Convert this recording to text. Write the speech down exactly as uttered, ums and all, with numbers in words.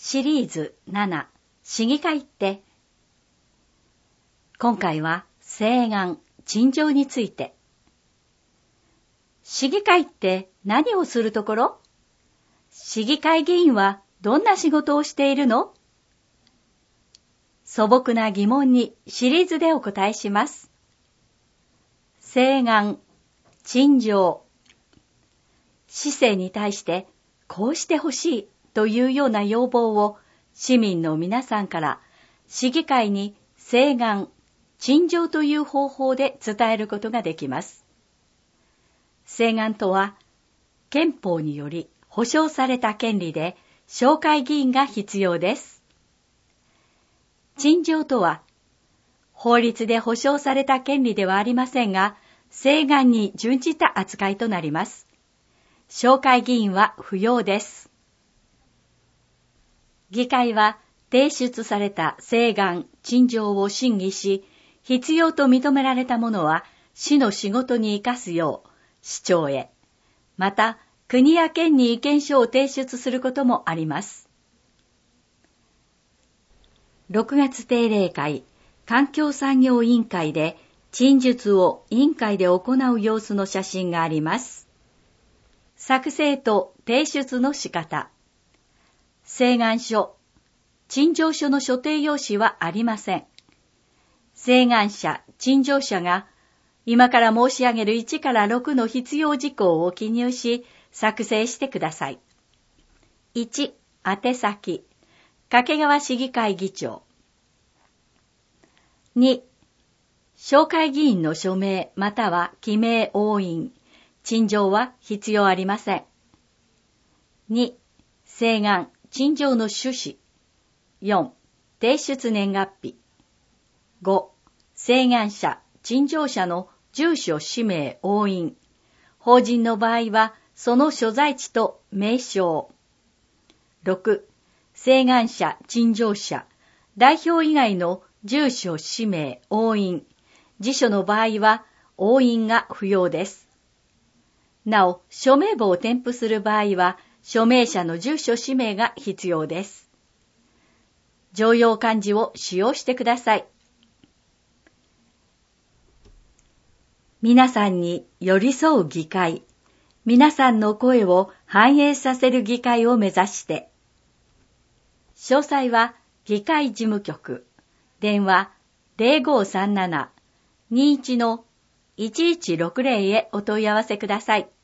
シリーズなな、市議会って、今回は請願、陳情について。市議会って何をするところ？市議会議員はどんな仕事をしているの？素朴な疑問にシリーズでお答えします。請願、陳情。市政に対してこうしてほしいというような要望を市民の皆さんから市議会に請願、陳情という方法で伝えることができます。請願とは憲法により保障された権利で紹介議員が必要です。陳情とは法律で保障された権利ではありませんが、請願に準じた扱いとなります。紹介議員は不要です。議会は提出された請願、陳情を審議し、必要と認められたものは市の仕事に生かすよう市長へ、また国や県に意見書を提出することもあります。ろくがつ定例会、環境産業委員会で陳述を委員会で行う様子の写真があります。作成と提出の仕方。請願書、陳情書の所定用紙はありません。請願者、陳情者が今から申し上げるいちからろくの必要事項を記入し、作成してください。いち、宛先、掛川市議会議長。に、紹介議員の署名または記名押印。陳情は必要ありません。に、請願、陳情の趣旨。よん、提出年月日。ご、請願者、陳情者の住所、氏名、押印。法人の場合は、その所在地と名称。ろく、請願者、陳情者、代表以外の住所、氏名、押印。自署の場合は、押印が不要です。なお、署名簿を添付する場合は、署名者の住所氏名が必要です。常用漢字を使用してください。皆さんに寄り添う議会、皆さんの声を反映させる議会を目指して。詳細は議会事務局、電話 ゼロごさんなな にいちのいちいちろくゼロ へお問い合わせください。